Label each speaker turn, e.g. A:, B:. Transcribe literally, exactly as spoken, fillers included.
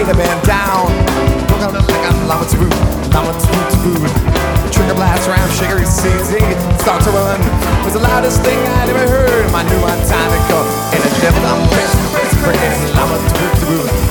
A: lay the band down. Look out like I'm llama to boot, llama to boot to boot. Trigger blast around, shaker, see, start to run. Was the loudest thing I'd ever heard. I knew my time had come. In a depth, I'm pressed, pressed, pressed, llama to boot to boot.